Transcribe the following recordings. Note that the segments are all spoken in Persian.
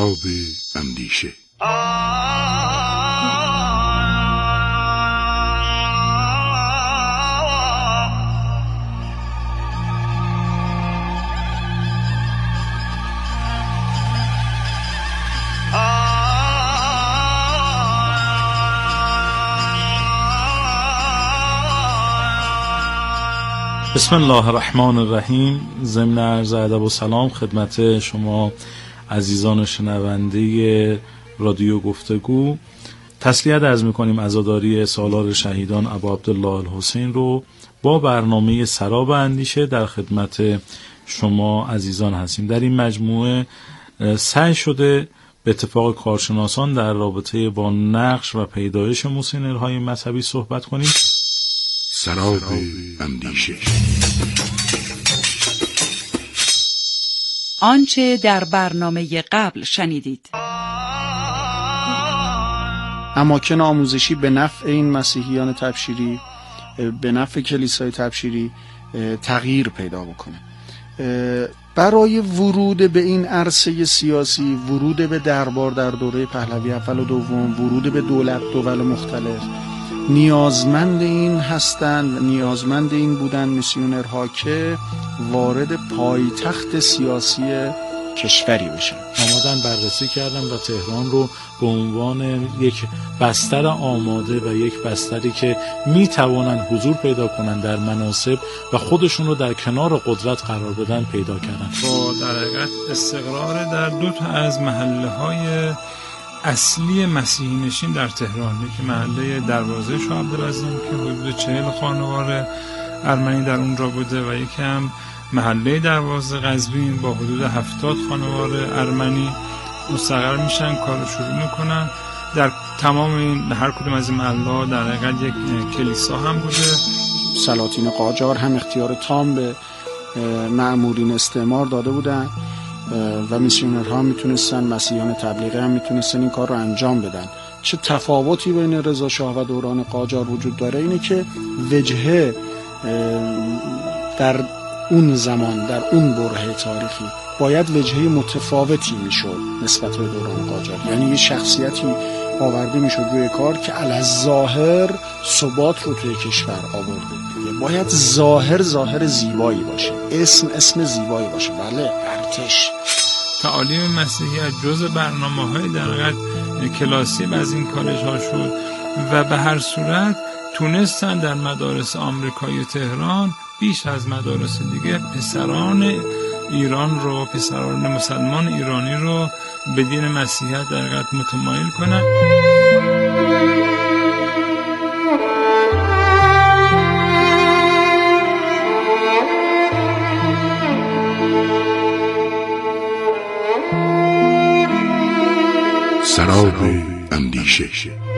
سراب اندیشه. بسم الله الرحمن الرحیم. ضمن عرض ادب و سلام خدمت شما عزیزان شنونده رادیو گفتگو. تسلیت عرض می‌کنیم عزاداری سالار شهیدان ابا عبدالله الحسین رو با برنامه سراب اندیشه در خدمت شما عزیزان هستیم. در این مجموعه سعی شده به اتفاق کارشناسان در رابطه با نقش و پیدایش موسیقی‌های مذهبی صحبت کنیم. سراب اندیشه. آنچه در برنامه قبل شنیدید. اماکن آموزشی به نفع این مسیحیان تبشیری، به نفع کلیسای تبشیری تغییر پیدا بکنه. برای ورود به این عرصه سیاسی، ورود به دربار در دوره پهلوی اول و دوم، ورود به دولت دول مختلف، نیازمند این هستند، نیازمند این بودن میسیونرها که وارد پایتخت سیاسی کشوری بشن. آمادن بررسی کردن و تهران رو به عنوان یک بستر آماده و یک بستری که میتوانن حضور پیدا کنن در مناصب و خودشون رو در کنار قدرت قرار بدن پیدا کردن. با در حقیقت استقرار در دو تا از محله‌های اصلی مسیحی نشین در تهران، یکی محله دروازه شاه عبدالعظیم که حدود 40 خانوار ارمنی در اونجا بوده و یکی هم محله دروازه قزوین با حدود 70 خانوار ارمنی مستقر میشن، کار شروع میکنن. در تمام این هر کدوم از این محله‌ها در حقیقت یک کلیسا هم بوده. سلاطین قاجار هم اختیار تام به مأمورین استعمار داده بودن و میسیونرها هم میتونستن، مسیحیان تبلیغی هم میتونستن این کار رو انجام بدن. چه تفاوتی بین رضا شاه و دوران قاجار وجود داره اینه که وجهه در اون زمان، در اون برهه تاریخی باید وجهه متفاوتی میشد نسبت به دوران قاجار. یعنی یه شخصیتی آورده میشد روی کار که الظاهر ثبات رو توی کشور آورده. باید ظاهر زیبایی باشه، اسم زیبایی باشه. بله، ارتش. تعالیم مسیحی از جزء برنامه‌های در حقیقت کلاسی از این کالج‌ها شد و به هر صورت تونستن در مدارس آمریکایی تهران بیش از مدارس دیگه پسران ایران رو، پسران مسلمان ایرانی رو به دین مسیحیت در حقیقت متمایل کنن. سراب اندیشه.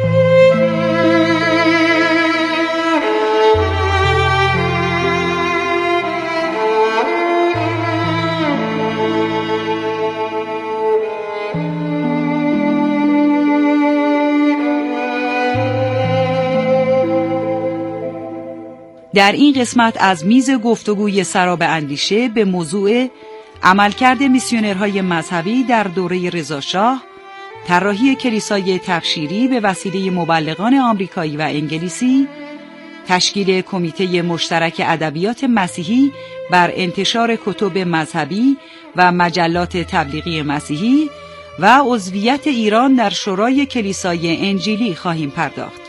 در این قسمت از میز گفتگوی سراب اندیشه به موضوع عملکرد میسیونرهای مذهبی در دوره رضا شاه، طراحی کلیسای تبشیری به وسیله مبلغان آمریکایی و انگلیسی، تشکیل کمیته مشترک ادبیات مسیحی بر انتشار کتب مذهبی و مجلات تبلیغی مسیحی و عضویت ایران در شورای کلیسای انجیلی خواهیم پرداخت.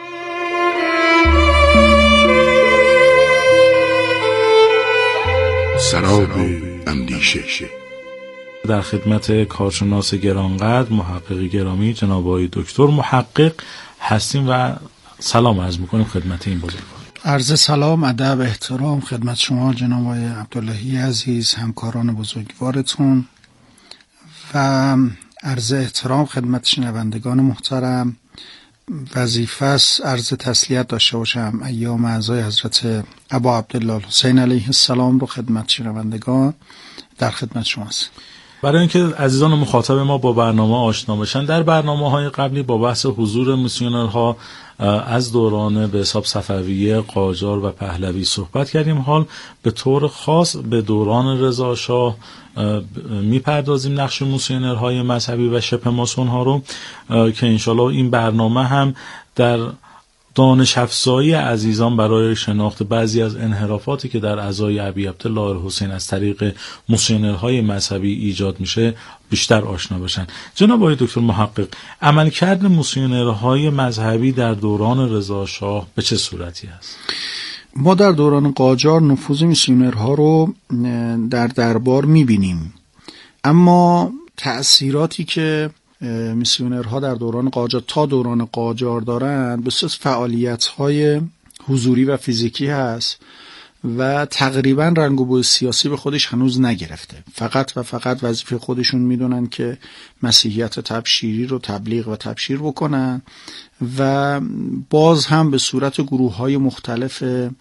سراب اندیشه. در خدمت کارشناس گرانقدر، محقق گرامی جناب آقای دکتر محقق هستیم و سلام عرض میکنیم خدمت این بزرگوار. عرض سلام، ادب، احترام خدمت شما جناب آقای عبداللهی عزیز، همکاران بزرگوارتون و عرض احترام خدمت شنوندگان محترم. وظیفه است عرض تسلیت داشته باشم ایام اعزای حضرت ابا عبدالله الحسین علیه السلام رو خدمت شنوندگان در خدمت شما است. برای اینکه عزیزان مخاطب ما با برنامه آشنا بشن، در برنامه‌های قبلی با بحث حضور میسیونرها از دوران به حساب صفویه، قاجار و پهلوی صحبت کردیم. حال به طور خاص به دوران رضا شاه میپردازیم، نقش میسیونرهای مذهبی و شبه ماسون‌ها رو، که انشالله این برنامه هم در دانش افزایی عزیزان برای شناخت بعضی از انحرافاتی که در عزای ابی عبدالله الحسین از طریق میسیونرهای مذهبی ایجاد میشه بیشتر آشنا بشن. جناب آقای دکتر محقق، عملکرد میسیونرهای مذهبی در دوران رضا شاه به چه صورتی است؟ ما در دوران قاجار نفوذ میسیونرها رو در دربار میبینیم، اما تأثیراتی که میسیونرها در دوران قاجار تا دوران قاجار دارن بسیار فعالیت‌های حضوری و فیزیکی هست و تقریبا رنگ و بوی سیاسی به خودش هنوز نگرفته. فقط و فقط وظیفه خودشون میدونن که مسیحیت تبشیری رو تبلیغ و تبشیر بکنن و باز هم به صورت گروه‌های مختلف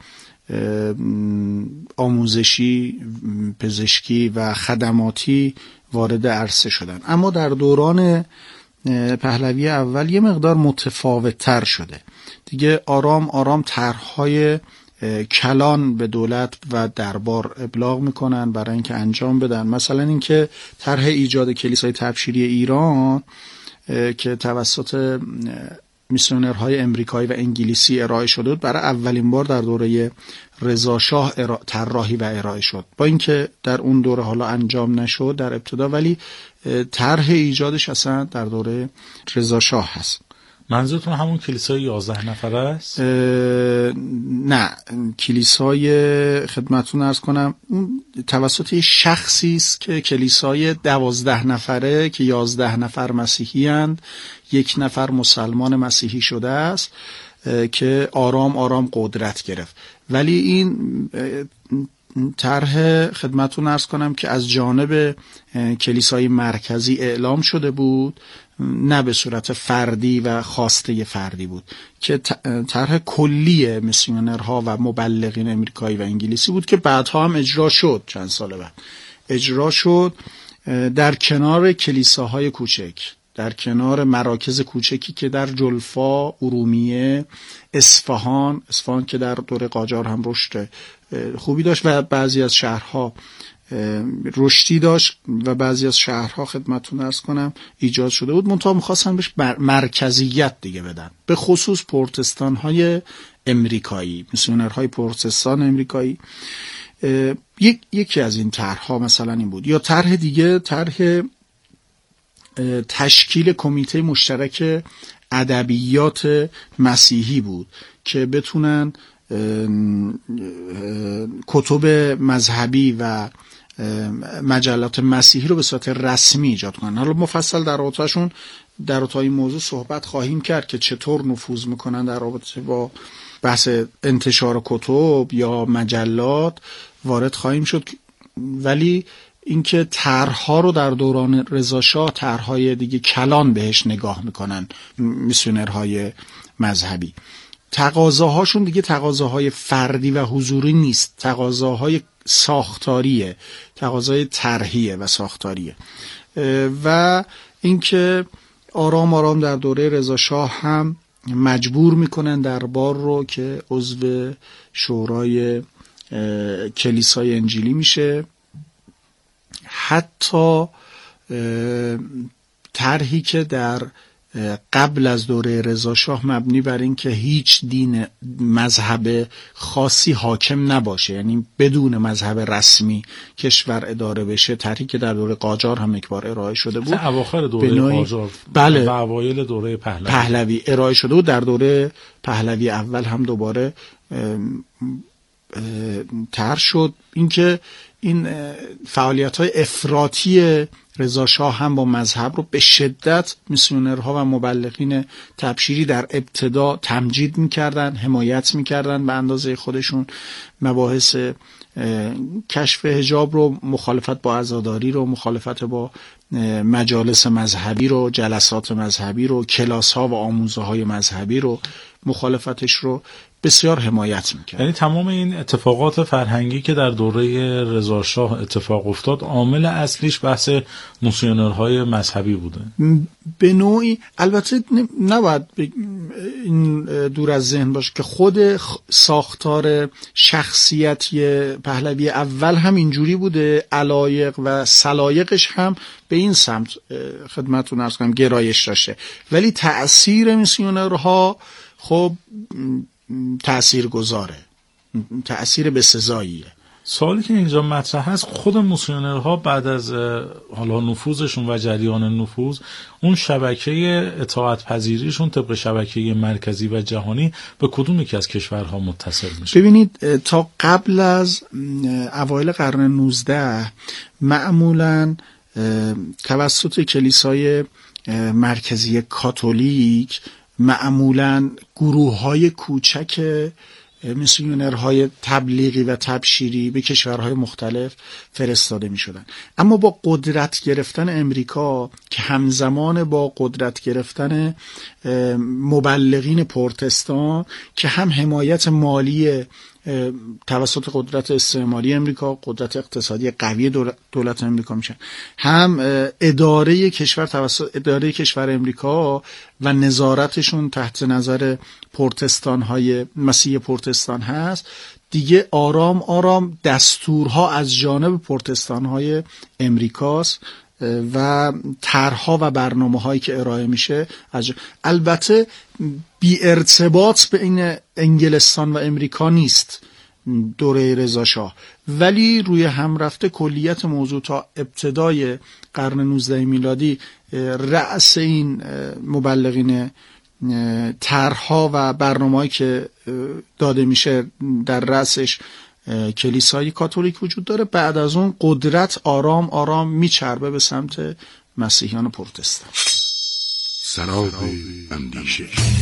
آموزشی، پزشکی و خدماتی وارد عرصه شدن. اما در دوران پهلوی اول یه مقدار متفاوت تر شده دیگه. آرام آرام طرح‌های کلان به دولت و دربار ابلاغ میکنن برای اینکه انجام بدن. مثلا اینکه طرح ایجاد کلیسای تبشیری ایران که توسط میسیونرهای امریکایی و انگلیسی ارائه شده بود، برای اولین بار در دوره رضا شاه طراحی و ارائه شد، با اینکه در اون دوره حالا انجام نشد در ابتدا، ولی طرح ایجادش اصلا در دوره رضا شاه هست. منظورتون همون کلیسای 11 نفره است؟ نه، کلیسای خدمتتون عرض کنم توسط شخصی است که کلیسای 12 نفره که 11 نفر مسیحی اند، 1 نفر مسلمان مسیحی شده است که آرام آرام قدرت گرفت. ولی این طرح خدمتتون عرض کنم که از جانب کلیسای مرکزی اعلام شده بود، نه به صورت فردی و خواسته فردی بود، که طرح کلی میسیونرها و مبلغین امریکایی و انگلیسی بود که بعدها هم اجرا شد. چند سال بعد اجرا شد در کنار کلیساهای کوچک، در کنار مراکز کوچکی که در جلفا، ارومیه، اصفهان که در دوره قاجار هم رشد خوبی داشت و بعضی از شهرها رشدی داشت و بعضی از شهرها خدمتتون عرض کنم ایجاد شده بود، منتها می‌خواستن بهش مرکزیت دیگه بدن، به خصوص پروتستان‌های امریکایی، میسیونرهای پروتستان امریکایی. یکی از این طرح‌ها مثلا این بود. یا طرح دیگه، طرح تشکیل کمیته مشترک ادبیات مسیحی بود که بتونن کتب مذهبی و مجلات مسیحی رو به صورت رسمی ایجاد کنن. حالا مفصل در رابطه این موضوع صحبت خواهیم کرد که چطور نفوذ میکنن در رابطه با بحث انتشار کتب یا مجلات وارد خواهیم شد. ولی اینکه طرح‌ها رو در دوران رضا شاه طرح‌های دیگه کلان بهش نگاه میکنن میسیونرهای مذهبی. تقاضاهاشون دیگه تقاضاهای فردی و حضوری نیست، تقاضاهای ساختاریه، تقاضای طرحیه و ساختاریه. و اینکه آرام آرام در دوره رضا شاه هم مجبور میکنن دربار رو که عضو شورای کلیسای انجیلی میشه. حتی طرحی که در قبل از دوره رضا شاه مبنی بر این که هیچ دین مذهب خاصی حاکم نباشه، یعنی بدون مذهب رسمی کشور اداره بشه، طرحی که در دوره قاجار هم یک بار ارائه شده بود، اواخر دوره قاجار بله و اوایل دوره پهلوی ارائه شده بود. در دوره پهلوی اول هم دوباره طرح شد. اینکه این فعالیت‌های افراطی رضا شاه هم با مذهب رو به شدت میسیونرها و مبلغین تبشیری در ابتدا تمجید میکردن، حمایت میکردن به اندازه خودشون. مباحث کشف حجاب رو، مخالفت با عزاداری رو، مخالفت با مجالس مذهبی رو، جلسات مذهبی رو، کلاس ها و آموزه های مذهبی رو، مخالفتش رو بسیار حمایت میکرد. یعنی تمام این اتفاقات فرهنگی که در دوره رضا شاه اتفاق افتاد عامل اصلیش بحث موسیونرهای مذهبی بوده. به نوعی البته نباید این دور از ذهن باشه که خود ساختار شخصیتی پهلوی اول هم اینجوری بوده، علایق و سلایقش هم به این سمت خدمتتون عرض کنم گرایش داشته، ولی تأثیر میسیونرها خب تأثیر گذاره، تأثیر بسزاییه. سوالی که اینجا مطرح هست، خود موسیونرها بعد از حالا نفوذشون و جریان نفوذ، اون شبکه اطاعت پذیریشون طبق شبکه مرکزی و جهانی به کدوم یکی از کشورها متصل میشه؟ ببینید تا قبل از اوایل قرن 19 معمولاً توسط کلیسای مرکزی کاتولیک معمولاً گروه‌های کوچک میسیونرهای تبلیغی و تبشیری به کشورهای مختلف فرستاده می شدن. اما با قدرت گرفتن امریکا که همزمان با قدرت گرفتن مبلغین پروتستان که هم حمایت مالی توسط قدرت استعماری امریکا، قدرت اقتصادی قوی دولت امریکا میشن، هم اداره کشور توسط اداره کشور امریکا و نظارتشون تحت نظر پروتستان های مسیح پروتستان هست، دیگه آرام آرام دستورها از جانب پروتستان های امریکاست و طرح‌ها و برنامه‌هایی که ارائه میشه البته بی ارتباط به این انگلستان و امریکا نیست دوره رضا شاه، ولی روی هم رفته کلیت موضوع تا ابتدای قرن 19 میلادی رأس این مبلغین طرح‌ها و برنامه‌هایی که داده میشه در رأسش کلیسای کاتولیک وجود داره. بعد از اون قدرت آرام آرام میچربه به سمت مسیحیان پروتستان. سراب اندیشه.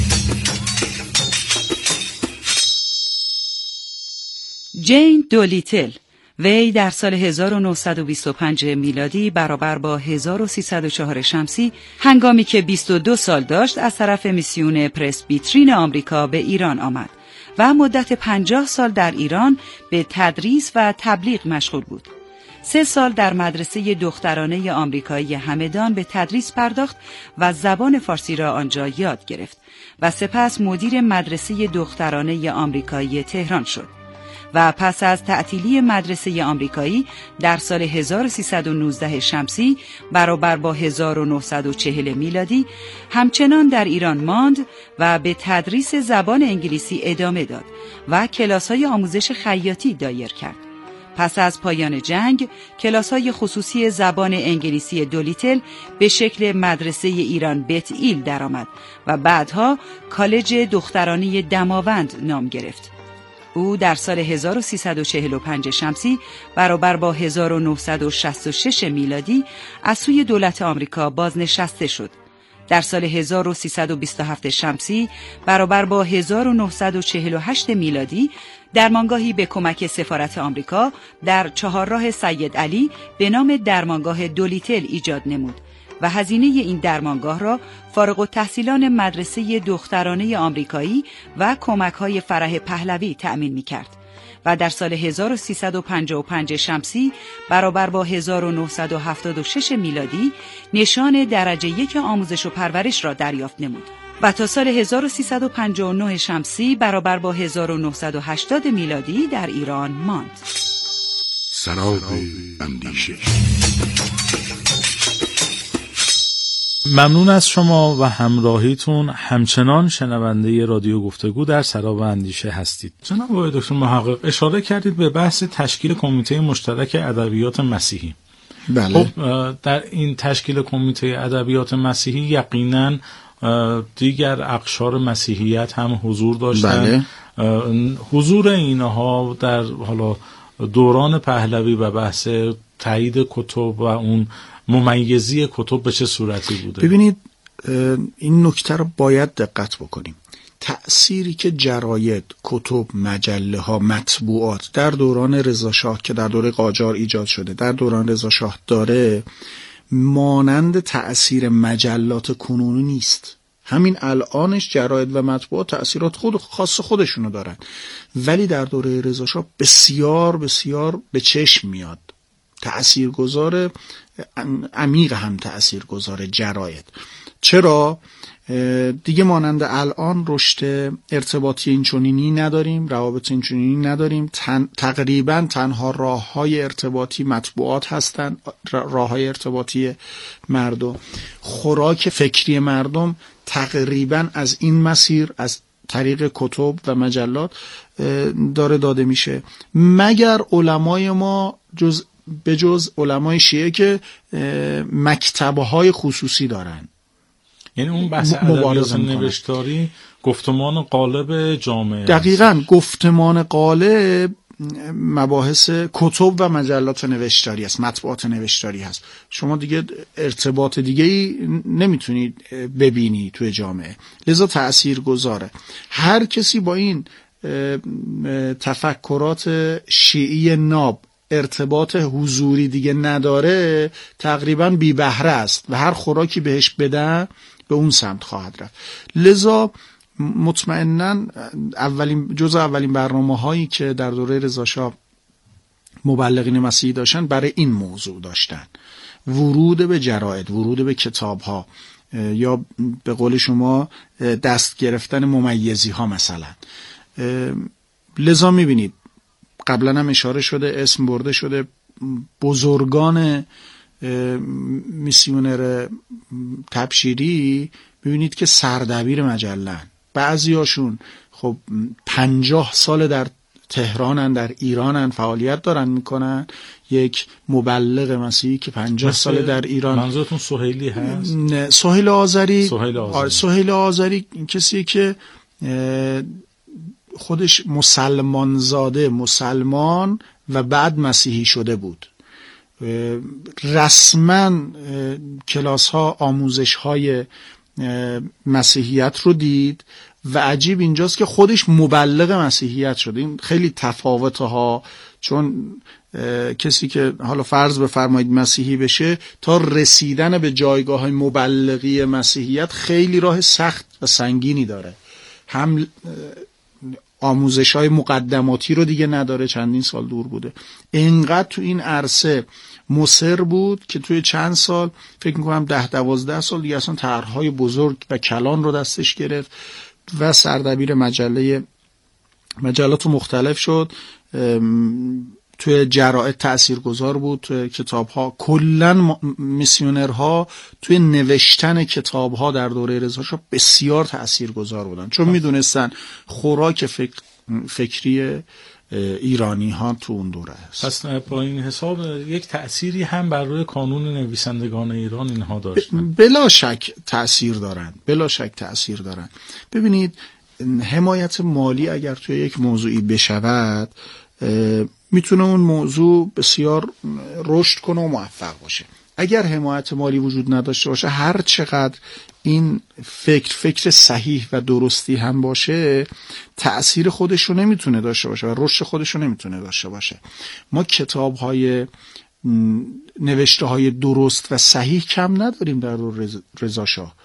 جین دولیتل، وی در سال 1925 میلادی برابر با 1304 شمسی هنگامی که 22 سال داشت از طرف میسیون پرسبیترین آمریکا به ایران آمد و مدت 50 سال در ایران به تدریس و تبلیغ مشغول بود. 3 سال در مدرسه دخترانه آمریکایی همدان به تدریس پرداخت و زبان فارسی را آنجا یاد گرفت و سپس مدیر مدرسه دخترانه آمریکایی تهران شد و پس از تعطیلی مدرسه آمریکایی در سال 1319 شمسی برابر با 1940 میلادی همچنان در ایران ماند و به تدریس زبان انگلیسی ادامه داد و کلاس‌های آموزش خیاطی دایر کرد. پس از پایان جنگ کلاس‌های خصوصی زبان انگلیسی دولیتل به شکل مدرسه ایران بیت ایل درآمد و بعدها کالج دخترانه دماوند نام گرفت. او در سال 1345 شمسی برابر با 1966 میلادی از سوی دولت آمریکا بازنشسته شد. در سال 1327 شمسی برابر با 1948 میلادی درمانگاهی به کمک سفارت آمریکا در چهارراه سید علی به نام درمانگاه دولیتل ایجاد نمود و هزینه این درمانگاه را فارغ التحصیلان مدرسه دخترانه آمریکایی و کمک‌های فرح پهلوی تأمین می‌کرد و در سال 1355 شمسی برابر با 1976 میلادی نشان درجه 1 آموزش و پرورش را دریافت نمود و تا سال 1359 شمسی برابر با 1980 میلادی در ایران ماند. سراب اندیشه. ممنون از شما و همراهیتون. همچنان شنونده رادیو گفتگو در سراب اندیشه هستید. جناب آقای دکتر محقق اشاره کردید به بحث تشکیل کمیته مشترک ادبیات مسیحی. بله. خب در این تشکیل کمیته ادبیات مسیحی یقیناً دیگر اقشار مسیحیت هم حضور داشتن. بله. حضور اینها در حالا دوران پهلوی و بحث تایید کتب و اون ممیزی کتب به چه صورتی بوده؟ ببینید این نکته رو باید دقت بکنیم. تأثیری که جراید، کتب، مجله ها، مطبوعات در دوران رضا شاه که در دوره قاجار ایجاد شده در دوران رضا شاه داره مانند تأثیر مجلات کنونی نیست. همین الانش جراید و مطبوعات تأثیرات خاص خودشونو دارن، ولی در دوره رضا شاه بسیار بسیار به چشم میاد، تأثیرگذار، عمیق هم تأثیرگذار جراید. چرا؟ دیگه مانند الان رشد ارتباطی اینچنینی نداریم، روابط اینچنینی نداریم، تقریبا تنها راه‌های ارتباطی مطبوعات هستن، راه‌های ارتباطی مردم. خوراک فکری مردم تقریبا از این مسیر، از طریق کتب و مجلات داره داده میشه، مگر علمای ما به جز علمای شیعه که مکتب‌های خصوصی دارن. یعنی اون بحث ادبیات نوشتاری گفتمان قالب جامعه، دقیقاً گفتمان قالب مباحث کتب و مجلات نوشتاری است، مطبوعات نوشتاری هست. شما دیگه ارتباط دیگه‌ای نمیتونید ببینی توی جامعه، لذا تأثیر گذاره. هر کسی با این تفکرات شیعی ناب ارتباط حضوری دیگه نداره، تقریبا بی بهره است و هر خوراکی بهش بدن به اون سمت خواهد رفت. لذا مطمئناً اولین برنامه هایی که در دوره رضا شاه مبلغین مسیحی داشتن برای این موضوع داشتن، ورود به جراید، ورود به کتاب ها، یا به قول شما دست گرفتن ممیزی ها مثلا. لذا میبینید قبلا هم اشاره شده، اسم برده شده، بزرگان میسیونر تبشیری ببینید که سردبیر مجلن، بعضیاشون خب 50 سال در تهرانن، در ایرانن، فعالیت دارن میکنن. یک مبلغ مسیحی که 50 سال در ایران، منظورتون سهیلی هست؟ نه، سهیل آذری کسی که خودش مسلمان زاده، مسلمان و بعد مسیحی شده بود، رسما کلاس ها، آموزش های مسیحیت رو دید و عجیب اینجاست که خودش مبلغ مسیحیت شده. این خیلی تفاوته ها، چون کسی که حالا فرض بفرمایید مسیحی بشه تا رسیدن به جایگاه های مبلغی مسیحیت خیلی راه سخت و سنگینی داره. هم آموزش های مقدماتی رو دیگه نداره، چندین سال دور بوده، اینقدر تو این عرصه مصر بود که توی چند سال، فکر میکنم 10-12 سال دیگه اصلا طرحهای بزرگ و کلان رو دستش گرفت و سردبیر مجلات مختلف شد. توی جراید تأثیرگذار بود، توی کتاب‌ها. کلاً میسیونرها توی نوشتن کتاب‌ها در دوره رضا شاه بسیار تأثیرگذار بودن، چون میدونستن خوراک فکری ایرانی ها تو اون دوره است. پس با این حساب یک تأثیری هم بر روی کانون نویسندگان ایران اینها داشتن. بلا شک تأثیر دارن. ببینید، حمایت مالی اگر توی یک موضوعی بشود میتونه اون موضوع بسیار رشد کنه و موفق باشه. اگر حمایت مالی وجود نداشته باشه، هر چقدر این فکر صحیح و درستی هم باشه، تأثیر خودش رو نمیتونه داشته باشه و رشد خودش رو نمیتونه داشته باشه. ما کتاب‌های نوشته‌های درست و صحیح کم نداریم در رضا شاه.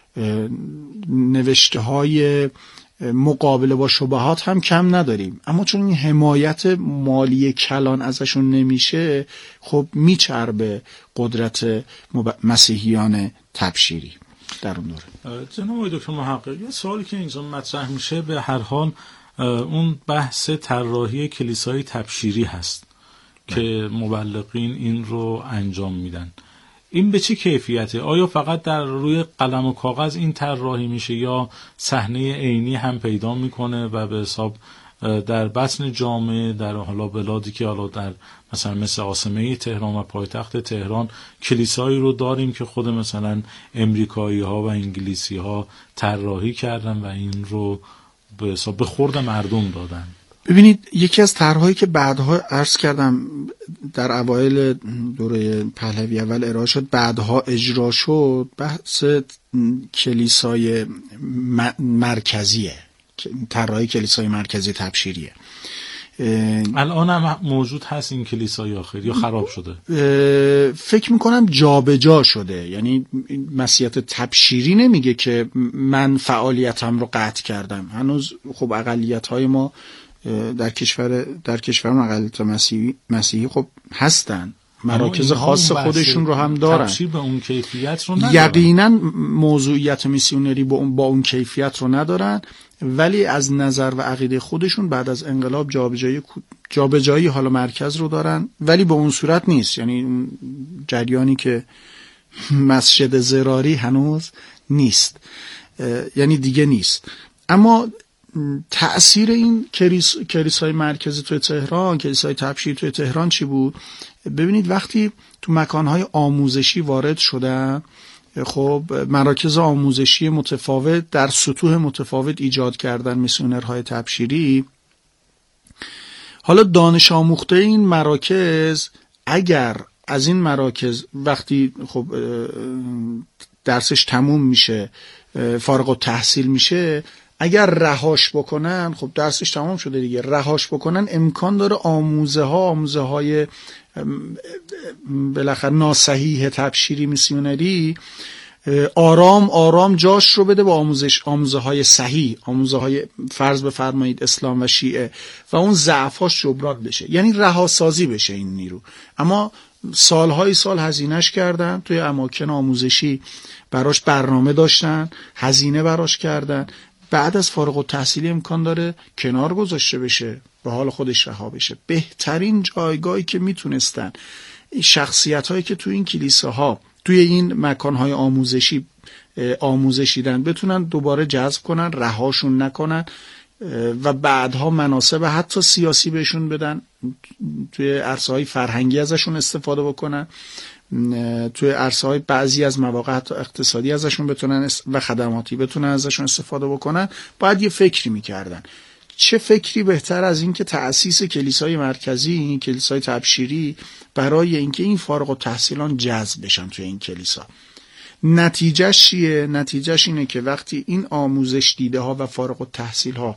نوشته‌های مقابله با شبهات هم کم نداریم، اما چون این حمایت مالی کلان ازشون نمیشه، خب میچربه قدرت مسیحیان تبشیری در اون دوره. جناب دکتر محقق، یه سوالی که اینجا مطرح میشه به هر حال اون بحث طراحی کلیسای تبشیری هست که مبلغین این رو انجام میدن. این به چه کیفیته؟ آیا فقط در روی قلم و کاغذ این طراحی میشه یا صحنه عینی هم پیدا میکنه و به حساب در بطن جامعه، در حالا بلادی که حالا در مثلا مثل عاصمه تهران و پایتخت تهران کلیسایی رو داریم که خود مثلا امریکایی ها و انگلیسی ها طراحی کردن و این رو به حساب به خورد مردم دادن؟ ببینید، یکی از طرحهایی که بعدها عرض کردم در اوایل دوره پهلوی اول ارائه شد، بعدها اجرا شد، بحث کلیسای مرکزیه، طرحهای کلیسای مرکزی تبشیریه. الان هم موجود هست این کلیسای آخر یا خراب شده؟ فکر میکنم جابجا شده. یعنی مسیحیت تبشیری نمیگه که من فعالیتم رو قطع کردم. هنوز خب اقلیت‌های ما در کشور اقلیت مسیحی خب هستن، مراکز خاص خودشون رو هم دارن. تبشیر به اون کیفیت رو ندارن. یقینا موضوعیت میسیونری با اون کیفیت رو ندارن، ولی از نظر و عقیده خودشون بعد از انقلاب جابجایی حالا مرکز رو دارن، ولی به اون صورت نیست. یعنی اون جریانی که مسجد زراری هنوز نیست، یعنی دیگه نیست. اما تأثیر این کلیسای مرکزی توی تهران، کلیسای تبشیر توی تهران چی بود؟ ببینید وقتی تو مکانهای آموزشی وارد شدن، خب مراکز آموزشی متفاوت در سطوح متفاوت ایجاد کردن میسیونرهای تبشیری. حالا دانش آموخته این مراکز اگر از این مراکز وقتی خب درسش تموم میشه، فارغ التحصیل میشه، اگر رهاش بکنن، خب درسش تمام شده دیگه، رهاش بکنن امکان داره آموزه های بالاخره ناصحیح تبشیری میسیونری آرام آرام جاش رو بده با آموزه های صحیح، آموزه های فرض بفرمایید اسلام و شیعه، و اون ضعفاش جبران بشه، یعنی رهاسازی بشه این نیرو. اما سالهای سال هزینهش کردن، توی اماکن آموزشی براش برنامه داشتن، هزینه براش کردن، بعد از فارغ التحصیلی امکان داره کنار گذاشته بشه، به حال خودش رها بشه. بهترین جایگاهی که میتونستن شخصیت‌هایی که توی این کلیساها، توی این مکان‌های آموزشی دن بتونن دوباره جذب کنن، رهاشون نکنن و بعدها مناصب حتی سیاسی بهشون بدن، توی عرصه‌های فرهنگی ازشون استفاده بکنن، توی عرصه‌های بعضی از مواقع حتی اقتصادی ازشون بتونن و خدماتی بتونن ازشون استفاده بکنن. باید یه فکری میکردن. چه فکری بهتر از این که تأسیس کلیسای مرکزی، کلیسای تبشیری، برای اینکه این فارغ التحصیلان جذب بشن توی این کلیسا. نتیجهش چیه؟ نتیجهش اینه که وقتی این آموزش دیده ها و فارغ التحصیل ها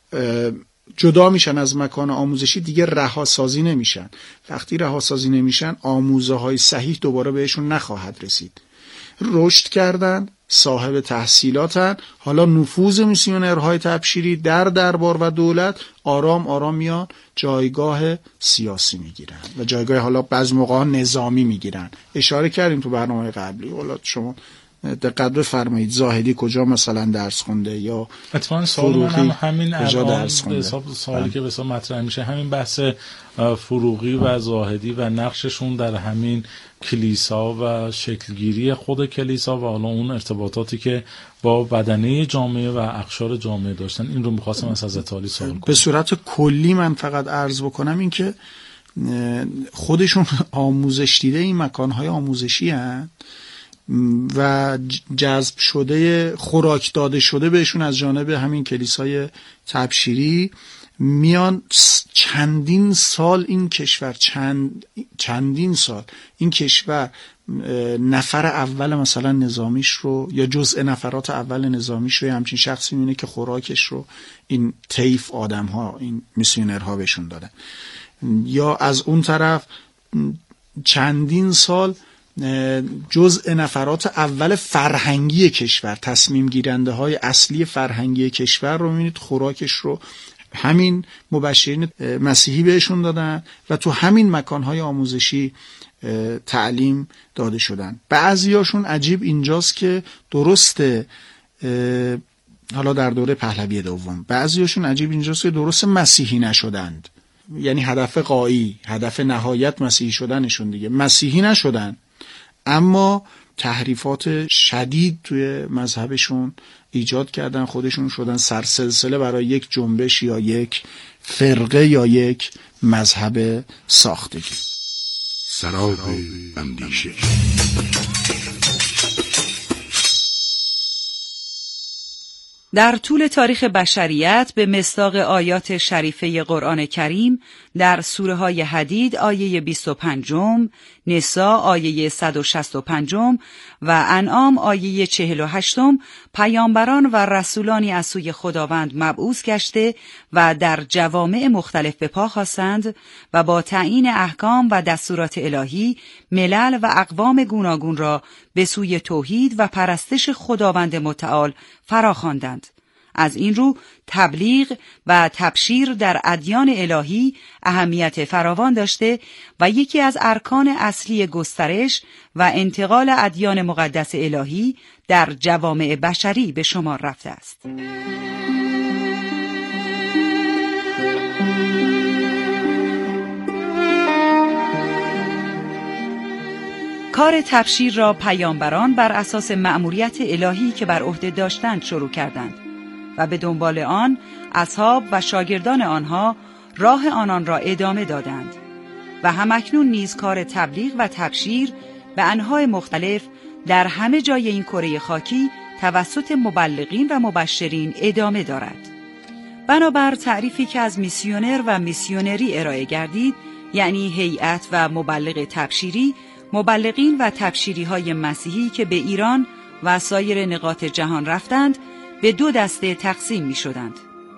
جدا میشن از مکان آموزشی، دیگه رهاسازی نمیشن. وقتی رهاسازی نمیشن، آموزه های صحیح دوباره بهشون نخواهد رسید. رشد کردن، صاحب تحصیلاتن، حالا نفوذ میسیونرهای تبشیری در دربار و دولت آرام آرام میان جایگاه سیاسی میگیرن و جایگاه حالا بعضی موقع نظامی میگیرن. اشاره کردیم تو برنامه قبلی، حالا شما دقت بفرمایید زاهدی کجا مثلا درس خونده یا اتفاقا سوال من همین الان سوالی که بسیار مطرح میشه همین بحث فروغی و زاهدی و نقششون در همین کلیسا و شکلگیری خود کلیسا و حالا اون ارتباطاتی که با بدنه جامعه و اقشار جامعه داشتن. این رو می‌خواستم از حضرت عالی سوال کنم. به صورت کلی من فقط عرض بکنم این که خودشون آموزش دیده این مکان‌های آموزشی هستند و جذب شده، خوراک داده شده بهشون از جانب همین کلیسای تبشیری. میان چندین سال این کشور چندین سال این کشور نفر اول مثلا نظامیش رو یا جزء نفرات اول نظامیش رو همچین شخصی میونه که خوراکش رو این طیف آدم ها، این میسیونرها بهشون دادن. یا از اون طرف چندین سال جزء نفرات اول فرهنگی کشور، تصمیم گیرنده های اصلی فرهنگی کشور رو میبینید خوراکش رو همین مبشرین مسیحی بهشون دادن و تو همین مکانهای آموزشی تعلیم داده شدن. بعضیاشون عجیب اینجاست که درسته حالا در دوره پهلوی دوم، بعضیاشون عجیب اینجاست که درست مسیحی نشدند، یعنی هدف غایی، هدف نهایت مسیحی شدنشون دیگه، مسیحی نشدن اما تحریفات شدید توی مذهبشون ایجاد کردن، خودشون شدن سرسلسله برای یک جنبش یا یک فرقه یا یک مذهب ساختگی. سراب اندیشه. در طول تاریخ بشریت به مصداق آیات شریفه قرآن کریم در سوره های حدید آیه 25، نساء آیه 165 و انعام آیه 48 پیامبران و رسولانی از سوی خداوند مبعوث گشته و در جوامع مختلف به پا خاستند و با تعیین احکام و دستورات الهی ملل و اقوام گوناگون را به سوی توحید و پرستش خداوند متعال فراخواندند. از این رو تبلیغ و تبشیر در ادیان الهی اهمیت فراوان داشته و یکی از ارکان اصلی گسترش و انتقال ادیان مقدس الهی در جوامع بشری به شمار رفته است. کار تبشیر را پیامبران بر اساس مأموریت الهی که بر عهده داشتند شروع کردند و به دنبال آن اصحاب و شاگردان آنها راه آنان را ادامه دادند و همکنون نیز کار تبلیغ و تبشیر به انواع مختلف در همه جای این کره خاکی توسط مبلغین و مبشرین ادامه دارد. بنابر تعریفی که از میسیونر و میسیونری ارائه گردید، یعنی هیئت و مبلغ تبشیری، مبلغین و تبشیری های مسیحی که به ایران و سایر نقاط جهان رفتند به دو دسته تقسیم می شدند.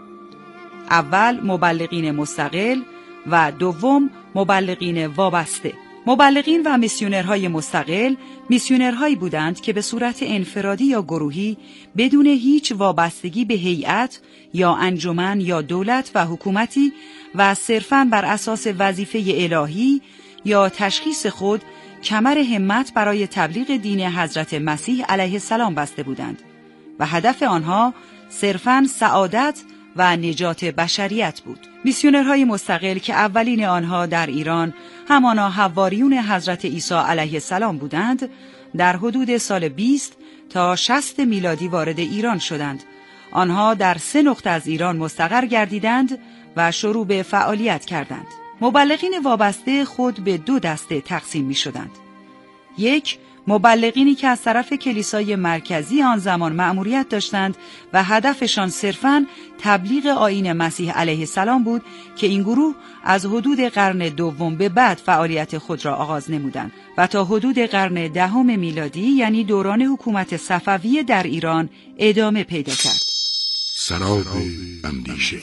اول مبلغین مستقل و دوم مبلغین وابسته. مبلغین و میسیونرهای مستقل میسیونرهایی بودند که به صورت انفرادی یا گروهی بدون هیچ وابستگی به هیئت یا انجمن یا دولت و حکومتی و صرفاً بر اساس وظیفه الهی یا تشخیص خود کمر همت برای تبلیغ دین حضرت مسیح علیه السلام بسته بودند و هدف آنها صرفاً سعادت و نجات بشریت بود. میسیونرهای مستقل که اولین آنها در ایران همانا حواریون حضرت عیسی علیه السلام بودند، در حدود سال 20 تا 60 میلادی وارد ایران شدند. آنها در 3 نقطه از ایران مستقر گردیدند و شروع به فعالیت کردند. مبلغین وابسته خود به 2 دسته تقسیم می شدند. یک، مبلغینی که از طرف کلیسای مرکزی آن زمان مأموریت داشتند و هدفشان صرفاً تبلیغ آیین مسیح علیه السلام بود که این گروه از حدود قرن دوم به بعد فعالیت خود را آغاز نمودند و تا حدود قرن 10 میلادی یعنی دوران حکومت صفویه در ایران ادامه پیدا کرد. سراب اندیشه.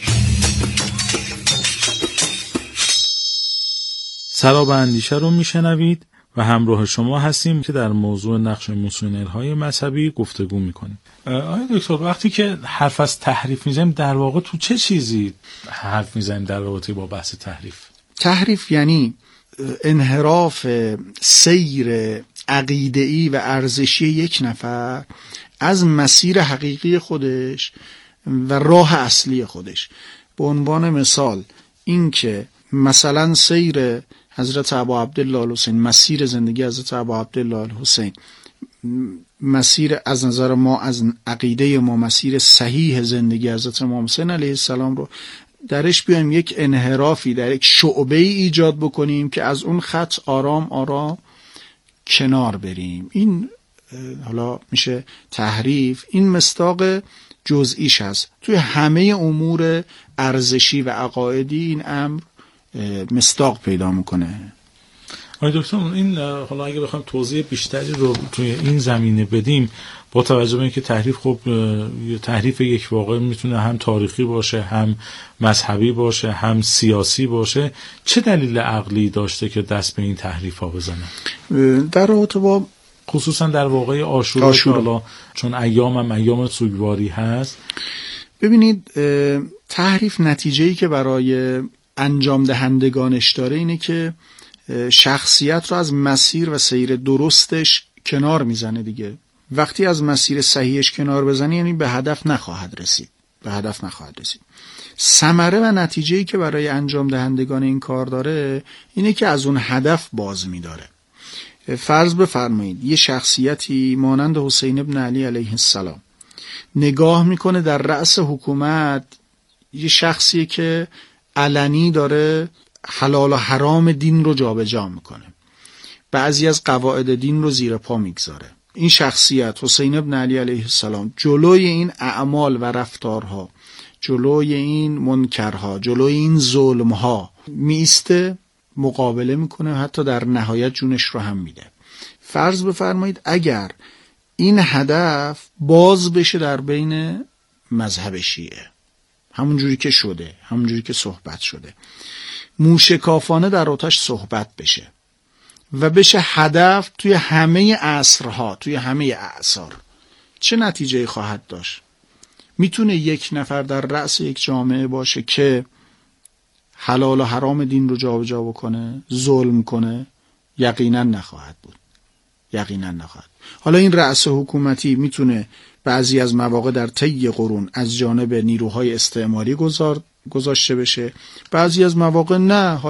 سراب اندیشه رو میشنوید و همراه شما هستیم که در موضوع نقش میسیونرهای مذهبی گفتگو میکنیم. آقای دکتر، وقتی که حرف از تحریف میزنیم در واقع تو چه چیزی حرف میزنیم در رابطه با بحث تحریف؟ تحریف یعنی انحراف سیر عقیده‌ای و ارزشی یک نفر از مسیر حقیقی خودش و راه اصلی خودش. به عنوان مثال این که مثلا سیر حضرت ابا عبدالله الحسین، مسیر زندگی حضرت ابا عبدالله الحسین، مسیر از نظر ما، از عقیده ما، مسیر صحیح زندگی حضرت امام حسین علیه السلام رو درش بیایم یک انحرافی در یک شعبه ایجاد بکنیم که از اون خط آرام آرام کنار بریم. این حالا میشه تحریف. این مصداق جزئیش هست. توی همه امور ارزشی و عقایدی این امر مصداق پیدا میکنه. آقای دکتر، این حالا اگه بخوایم توضیح بیشتری رو توی این زمینه بدیم، با توجه به اینکه تحریف خب تحریف یک واقعه میتونه هم تاریخی باشه، هم مذهبی باشه، هم سیاسی باشه، چه دلیل عقلی داشته که دست به این تحریف ها بزنه؟ در رابطه با خصوصا در واقع عاشورا حالا چون ایام سوگواری هست. ببینید، تحریف نتیجه‌ای که برای انجام دهندگانش داره اینه که شخصیت رو از مسیر و سیر درستش کنار میزنه دیگه. وقتی از مسیر صحیحش کنار بزنی یعنی به هدف نخواهد رسید. ثمره و نتیجه‌ای که برای انجام دهندگان این کار داره اینه که از اون هدف باز میداره. فرض بفرمایید یه شخصیتی مانند حسین ابن علی علیه السلام نگاه میکنه در رأس حکومت یه شخصی که علنی داره حلال و حرام دین رو جابجا میکنه، بعضی از قواعد دین رو زیر پا میگذاره، این شخصیت حسین ابن علی علیه السلام جلوی این اعمال و رفتارها، جلوی این منکرها، جلوی این ظلمها میسته، مقابله میکنه، حتی در نهایت جونش رو هم میده. فرض بفرمایید اگر این هدف باز بشه در بین مذهب شیعه، همون جوری که شده، همون جوری که صحبت شده، موشکافانه در آتش صحبت بشه و بشه هدف توی همه عصرها، توی همه اعصار، چه نتیجه خواهد داشت؟ میتونه یک نفر در رأس یک جامعه باشه که حلال و حرام دین رو جابجا بکنه، ظلم کنه؟ یقینا نخواهد بود، یقینا نخواهد. حالا این رأس حکومتی میتونه بعضی از مواقع در طی قرون از جانب نیروهای استعماری گذاشته بشه، بعضی از مواقع نه.